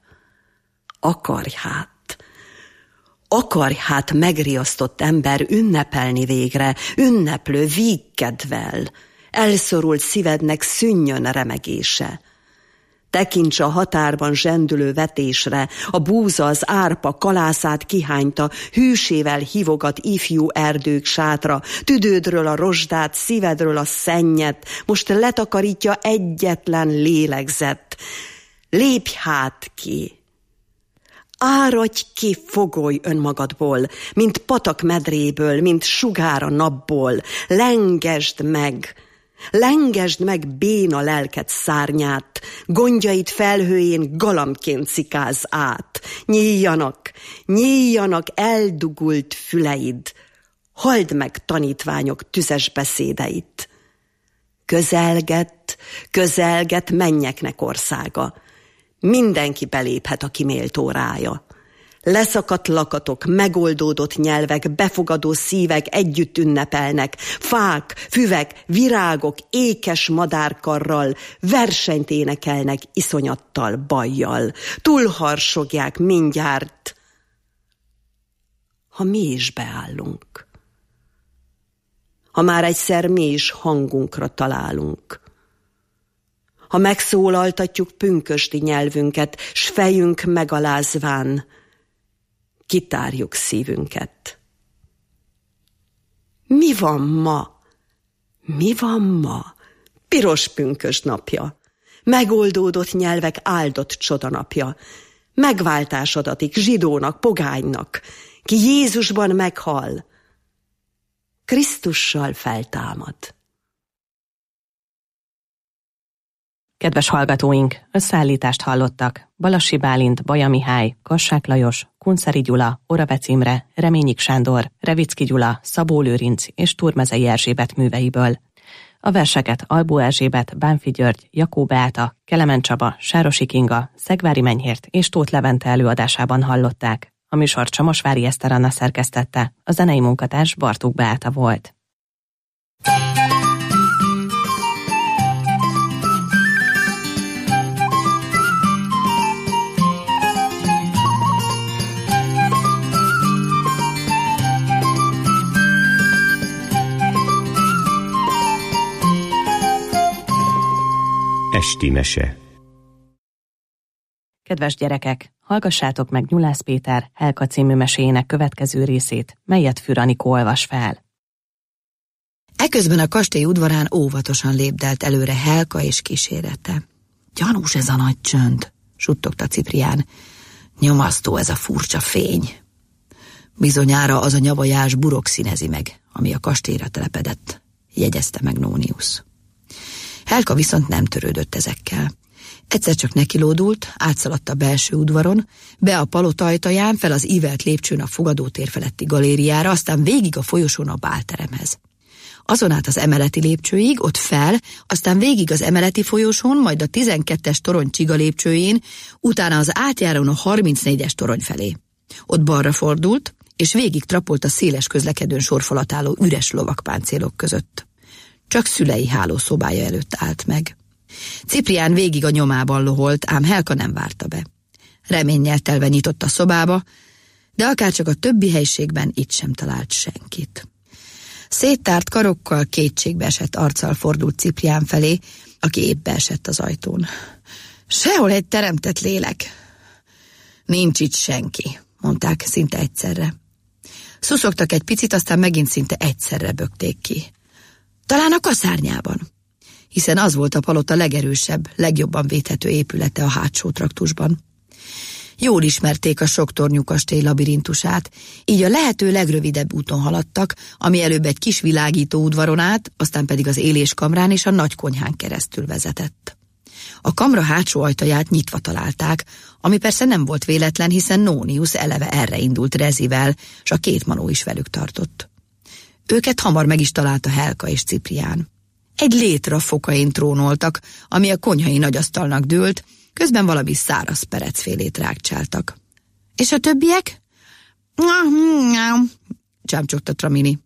Akarj hát megriasztott ember ünnepelni végre, ünneplő vígkedvel, elszorult szívednek szűnjön remegése. Tekints a határban zsendülő vetésre, a búza az árpa kalászát kihányta, hűsével hívogat ifjú erdők sátra, tüdődről a rozsdát, szívedről a szennyet, most letakarítja egyetlen lélegzet. Lépj hát ki! Áradj ki, fogolj önmagadból, mint patak medréből, mint sugár a napból, lengesd meg béna lelked szárnyát, gondjaid felhőjén galambként cikázz át. Nyíljanak eldugult füleid, halld meg tanítványok tüzes beszédeit. Közelget mennyeknek országa, mindenki beléphet, aki méltó rája. Leszakadt lakatok, megoldódott nyelvek, befogadó szívek együtt ünnepelnek, fák, füvek, virágok, ékes madárkarral, versenyt énekelnek iszonyattal, bajjal, túlharsogják mindjárt, ha mi is beállunk. Ha már egyszer mi is hangunkra találunk. ha megszólaltatjuk pünkösdi nyelvünket, s fejünk megalázván kitárjuk szívünket. Mi van ma? Mi van ma? Piros pünkösd napja, megoldódott nyelvek áldott csodanapja, megváltás adatik zsidónak, pogánynak, ki Jézusban meghal, Krisztussal feltámad. Kedves hallgatóink, összeállítást hallottak Balassi Bálint, Baja Mihály, Kassák Lajos, Kunszeri Gyula, Oravec Imre, Reményik Sándor, Revicki Gyula, Szabó Lőrinc és Turmezei Erzsébet műveiből. A verseket Albó Erzsébet, Bánfi György, Jakó Beáta, Kelemen Csaba, Sárosi Kinga, Szegvári Menyhért és Tóth Levente előadásában hallották. A műsort Csomosvári Eszter Anna szerkesztette, a zenei munkatárs Bartók Beáta volt. Esti mese. Kedves gyerekek, hallgassátok meg Nyulász Péter Helka című meséjének következő részét, melyet Für Anikó olvas fel. Eközben a kastély udvarán óvatosan lépdelt előre Helka és kísérete. Gyanús ez a nagy csönd, suttogta Ciprián. Nyomasztó ez a furcsa fény. Bizonyára az a nyavajás burok színezi meg, ami a kastélyra telepedett, jegyezte meg Nóniusz. Helka viszont nem törődött ezekkel. Egyszer csak nekilódult, átszaladt a belső udvaron, be a palota ajtaján, fel az ívelt lépcsőn a fogadótér feletti galériára, aztán végig a folyosón a bálteremhez. Azon át az emeleti lépcsőig, ott fel, aztán végig az emeleti folyosón, majd a 12-es torony csiga lépcsőjén, utána az átjárón a 34-es torony felé. Ott balra fordult, és végig trapolt a széles közlekedőn sorfalat álló üres lovakpáncélok között. Csak szülei hálószobája előtt állt meg. Ciprián végig a nyomában loholt, ám Helka nem várta be. Reménnyel telve nyitott a szobába, de akárcsak a többi helyiségben itt sem talált senkit. Széttárt karokkal, kétségbeesett arccal fordult Ciprián felé, aki épp beesett az ajtón. Sehol egy teremtett lélek. Nincs itt senki, mondták szinte egyszerre. Szuszogtak egy picit, aztán megint szinte egyszerre bökték ki. Talán a kaszárnyában, hiszen az volt a palota legerősebb, legjobban védhető épülete a hátsó traktusban. Jól ismerték a sok tornyú kastély labirintusát, így a lehető legrövidebb úton haladtak, ami előbb egy kis világító udvaron át, aztán pedig az éléskamrán és a nagy konyhán keresztül vezetett. A kamra hátsó ajtaját nyitva találták, ami persze nem volt véletlen, hiszen Nóniusz eleve erre indult Rezivel, s a két manó is velük tartott. Őket hamar meg is találta Helka és Ciprián. Egy létra fokain trónoltak, ami a konyhai nagyasztalnak dőlt, közben valami száraz perecfélét rágcsáltak. És a többiek? Csámcsogta Tramini.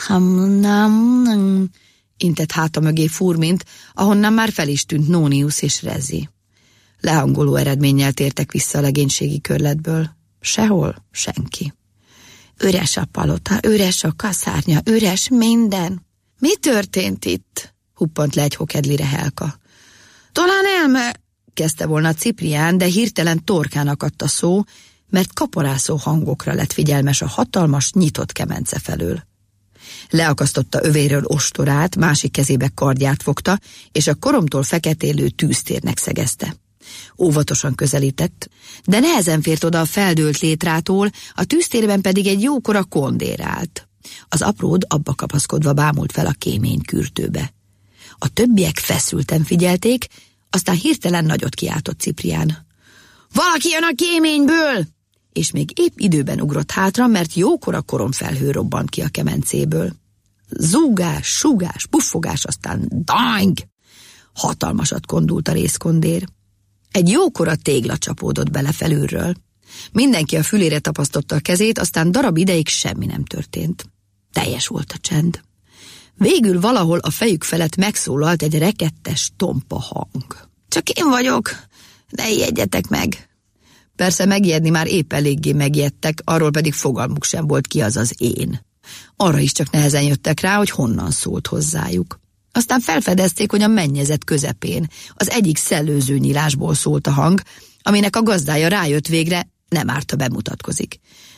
Intett háta mögé Furmint, ahonnan már fel is tűnt Nóniusz és Rezi. Lehangoló eredménnyel tértek vissza a legénységi körletből. Sehol senki. Üres a palota, üres a kaszárnya, üres minden. Mi történt itt? Huppant le egy hokedlire Helka. Talán kezdte volna Ciprián, de hirtelen torkán akadt a szó, mert kaparászó hangokra lett figyelmes a hatalmas, nyitott kemence felől. Leakasztotta övéről ostorát, másik kezébe kardját fogta, és a koromtól feketélő tűztérnek szegezte. Óvatosan közelített, de nehezen fért oda a feldőlt létrától, a tűztérben pedig egy jókora kondér állt. Az apród abba kapaszkodva bámult fel a kémény kürtőbe. A többiek feszülten figyelték, aztán hirtelen nagyot kiáltott Ciprián. Valaki jön a kéményből! És még épp időben ugrott hátra, mert jókora koromfelhő robbant ki a kemencéből. Zúgás, súgás, puffogás, aztán dang! Hatalmasat kondult a részkondér. Egy jókora tégla csapódott bele felülről. Mindenki a fülére tapasztotta a kezét, aztán darab ideig semmi nem történt. Teljes volt a csend. Végül valahol a fejük felett megszólalt egy rekettes, tompa hang. Csak én vagyok, ne ijedjetek meg. Persze megijedni már épp eléggé megijedtek, arról pedig fogalmuk sem volt, ki az az én. Arra is csak nehezen jöttek rá, hogy honnan szólt hozzájuk. Aztán felfedezték, hogy a mennyezet közepén az egyik szellőző nyílásból szólt a hang, aminek a gazdája rájött végre, nem árt, ha bemutatkozik.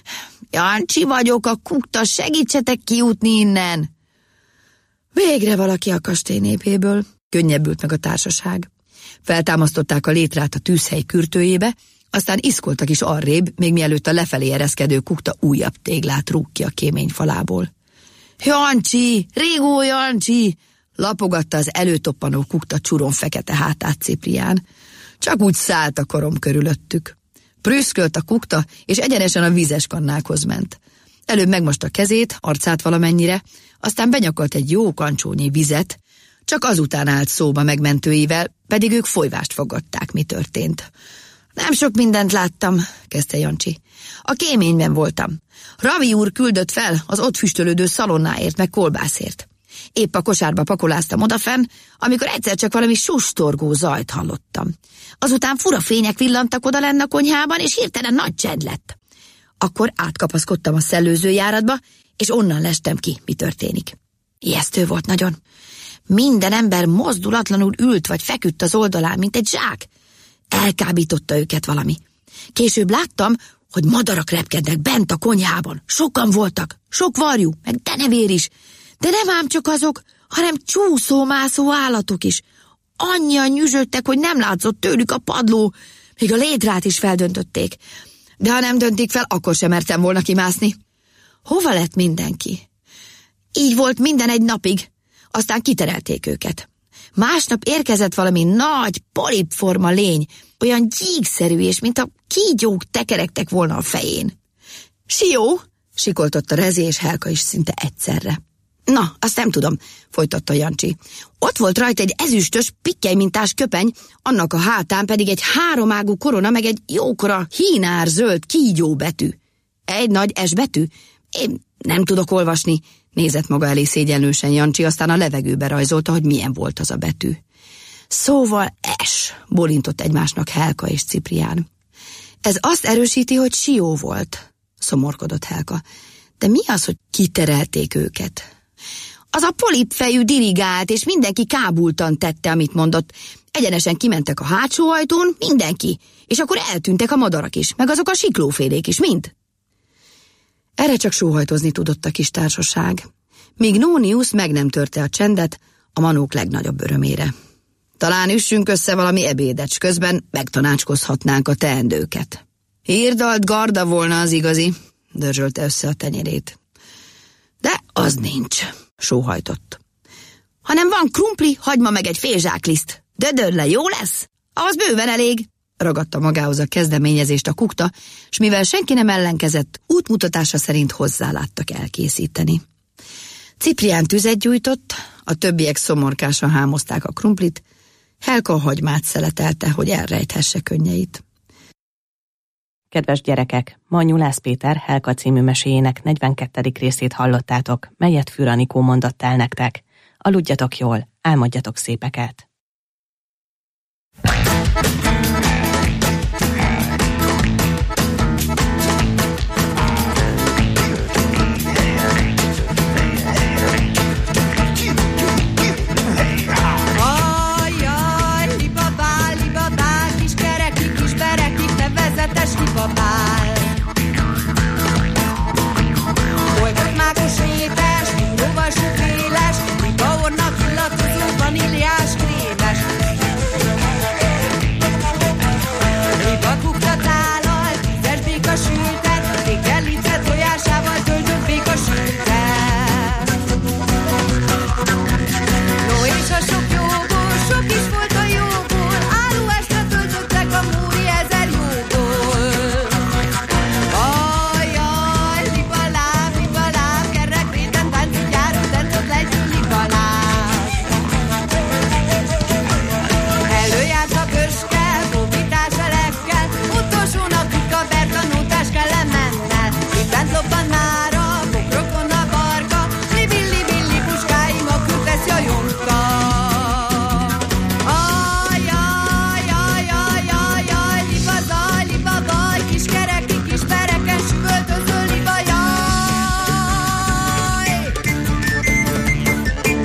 Jancsi vagyok, a kukta, segítsetek kijutni innen! Végre valaki a kastély népéből, könnyebbült meg a társaság. Feltámasztották a létrát a tűzhely kürtőjébe, aztán iszkoltak is arrébb, még mielőtt a lefelé ereszkedő kukta újabb téglát rúg ki a kémény falából. Jancsi! Rigó Jancsi! Lapogatta az előtoppanó kukta csuron fekete hátát Ciprián. Csak úgy szállt a korom körülöttük. Prüszkölt a kukta, és egyenesen a vízes kannákhoz ment. Előbb megmosta kezét, arcát valamennyire, aztán benyakalt egy jó kancsónyi vizet, csak azután állt szóba megmentőivel, pedig ők folyvást fogadták, mi történt. Nem sok mindent láttam, kezdte Jancsi. A kéményben voltam. Ravi úr küldött fel az ott füstölődő szalonnáért, meg kolbászért. Épp a kosárba pakoláztam odafenn, amikor egyszer csak valami sustorgó zajt hallottam. Azután fura fények villantak oda lenn a konyhában, és hirtelen nagy csend lett. Akkor átkapaszkodtam a szellőzőjáratba, és onnan lestem ki, mi történik. Ijesztő volt nagyon. Minden ember mozdulatlanul ült vagy feküdt az oldalán, mint egy zsák. Elkábította őket valami. Később láttam, hogy madarak repkednek bent a konyhában. Sokan voltak, sok varjú, meg denevér is. De nem ám csak azok, hanem csúszó-mászó állatok is. Annyian nyüzsögtek, hogy nem látszott tőlük a padló, még a létrát is feldöntötték. De ha nem döntik fel, akkor sem mertem volna kimászni. Hova lett mindenki? Így volt minden egy napig, aztán kiterelték őket. Másnap érkezett valami nagy, polipforma lény, olyan gyíkszerű, és mint a kígyók tekerektek volna a fején. Sió, sikoltotta Rezi és Helka is szinte egyszerre. Na, azt nem tudom, folytatta Jancsi. Ott volt rajta egy ezüstös, pikkelymintás köpeny, annak a hátán pedig egy háromágú korona, meg egy jókora hínár zöld kígyó betű. Egy nagy S betű? Én nem tudok olvasni, nézett maga elé szégyenlősen Jancsi, aztán a levegőbe rajzolta, hogy milyen volt az a betű. Szóval S, bólintott egymásnak Helka és Ciprián. Ez azt erősíti, hogy Sió volt, szomorkodott Helka. De mi az, hogy kiterelték őket? Az a polipfejű dirigált, és mindenki kábultan tette, amit mondott. Egyenesen kimentek a hátsó ajtón, mindenki, és akkor eltűntek a madarak is, meg azok a siklófélék is, mind. Erre csak sóhajtozni tudott a kis társaság, míg Nóniusz meg nem törte a csendet a manók legnagyobb örömére. Talán üssünk össze valami ebédet, s közben megtanácskozhatnánk a teendőket. Hirdalt garda volna az igazi, dörzsölte össze a tenyerét. De az nincs, sóhajtott. Hanem van krumpli, hagyma meg egy fél zsákliszt. Dödöd le, jó lesz? Az bőven elég, ragadta magához a kezdeményezést a kukta, s mivel senki nem ellenkezett, útmutatása szerint hozzáláttak elkészíteni. Ciprián tüzet gyújtott, a többiek szomorkásan hámozták a krumplit, Helka a hagymát szeletelte, hogy elrejthesse könnyeit. Kedves gyerekek, ma Nyulász Péter Helka című meséjének 42. részét hallottátok, melyet Fűr Anikó mondott el nektek. Aludjatok jól, álmodjatok szépeket!